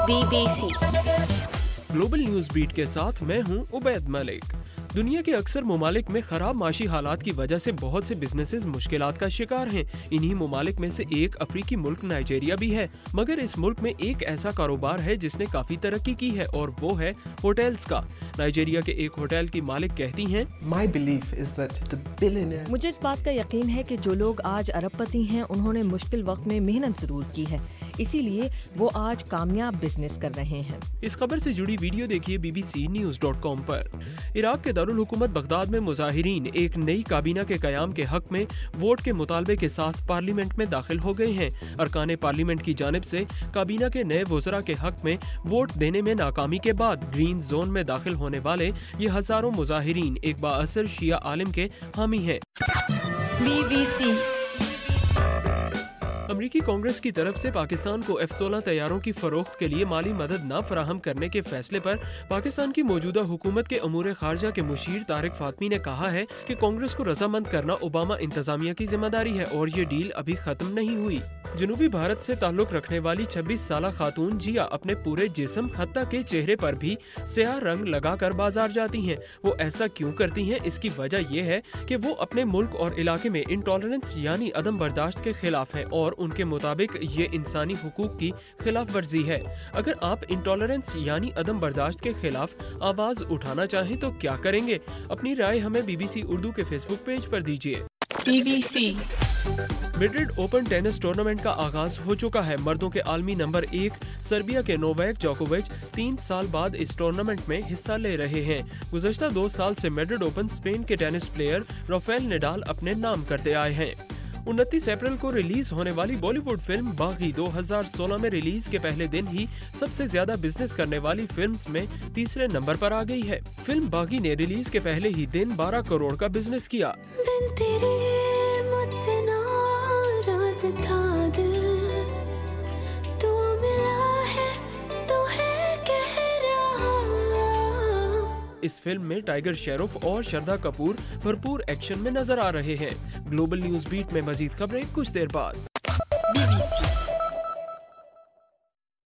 BBC global news beat के साथ मैं हूं उबैद मलिक। दुनिया के अक्सर ममालिक में खराब माशी हालात की वजह से बहुत से बिजनेसेस मुश्किलात का शिकार हैं। इन्हीं ममालिक में से एक अफ्रीकी मुल्क नाइजीरिया भी है, मगर इस मुल्क में एक ऐसा कारोबार है जिसने काफी तरक्की की है और वो है होटल्स का। नाइजीरिया के एक होटल की मालिक कहती हैं, मुझे इस बात का यकीन है कि जो लोग आज अरबपति हैं उन्होंने मुश्किल वक्त में मेहनत जरूर की है, इसीलिए वो आज कामयाब बिजनेस कर रहे हैं। इस खबर से जुड़ी वीडियो देखिए bbcnews.com पर। इराक के दारुल हुकूमत बगदाद में मुजाहिरीन एक नई काबीना के कयाम के हक में वोट के मुतालबे के साथ पार्लियामेंट में दाखिल हो गए हैं। अरकान पार्लियामेंट की जानिब से काबीना के नए वज़रा के हक में वोट देने में नाकामी के बाद ग्रीन जोन में दाखिल होने वाले ये हजारों मुजाहिरीन एक बाअसर शिया आलिम के हामी हैं। BBC अमरीकी कांग्रेस की तरफ से पाकिस्तान को F-16 तैयारों की फरोख्त के लिए माली मदद न फराहम करने के फैसले पर पाकिस्तान की मौजूदा हुकूमत के अमूर खारजा के मुशीर तारिक फातमी ने कहा है कि कांग्रेस को रजामंद करना ओबामा इंतजामिया की जिम्मेदारी है और ये डील अभी खत्म नहीं हुई। जनूबी भारत से ताल्लुक रखने वाली 26 साला खातून जिया अपने पूरे जिस्म हत्ता के चेहरे पर भी स्याह रंग लगाकर बाजार जाती हैं। वो ऐसा क्यों करती हैं? इसकी वजह यह है कि वो अपने मुल्क और इलाके में इंटॉलरेंस यानी अदम बर्दाश्त के खिलाफ है और उनके मुताबिक ये इंसानी हुकूक की खिलाफ वर्जी है। अगर आप इंटॉलरेंस यानी अदम बर्दाश्त के खिलाफ आवाज उठाना चाहें तो क्या करेंगे? अपनी राय हमें BBC उर्दू के फेसबुक पेज पर दीजिए। BBC Madrid open tennis tournament का आगाज हो चुका है। मर्दों के आलमी नंबर 1 सर्बिया के नोवाक जोकोविच 3 साल बाद इस टूर्नामेंट में हिस्सा ले रहे हैं। गुज़श्ता 2 साल से मैड्रिड ओपन स्पेन के टेनिस प्लेयर राफेल नडाल अपने नाम करते आए हैं। 29 अप्रैल को रिलीज होने वाली बॉलीवुड फिल्म बागी 2016 में रिलीज के पहले दिन ही सबसे ज्यादा बिजनेस करने वाली फिल्म्स में तीसरे नंबर पर आ गई है। फिल्म बागी ने रिलीज के पहले ही दिन 12 करोड़ का बिजनेस किया। इस फिल्म में टाइगर शेरोफ और श्रद्धा कपूर भरपूर एक्शन में नजर आ रहे हैं। ग्लोबल न्यूज बीट में मजीद खबरें कुछ देर बाद। BBC